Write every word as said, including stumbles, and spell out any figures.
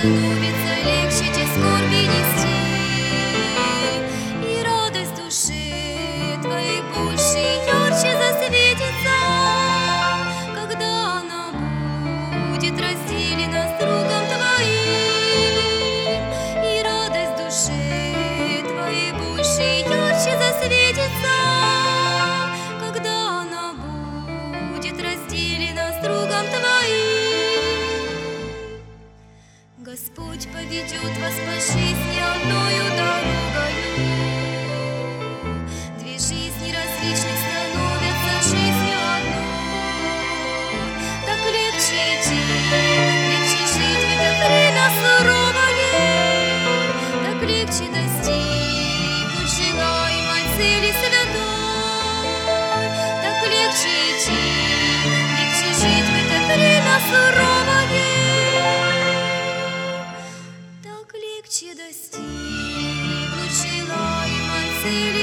становится легче те скорби нести, и радость души твоей больше ярче засветится, когда она будет разделена с другом твоим, и радость души твоей больше ярче засветится, когда она будет разделена с другом твоим. Господь поведет вас по жизни одною дорогою. Две жизни различных становятся жизнью одной. Так легче идти, легче жить в это время суровое, так легче достигнуть желаемой цели святой. Так легче идти, легче жить в это время суровое, легче достигнуть желаемой цели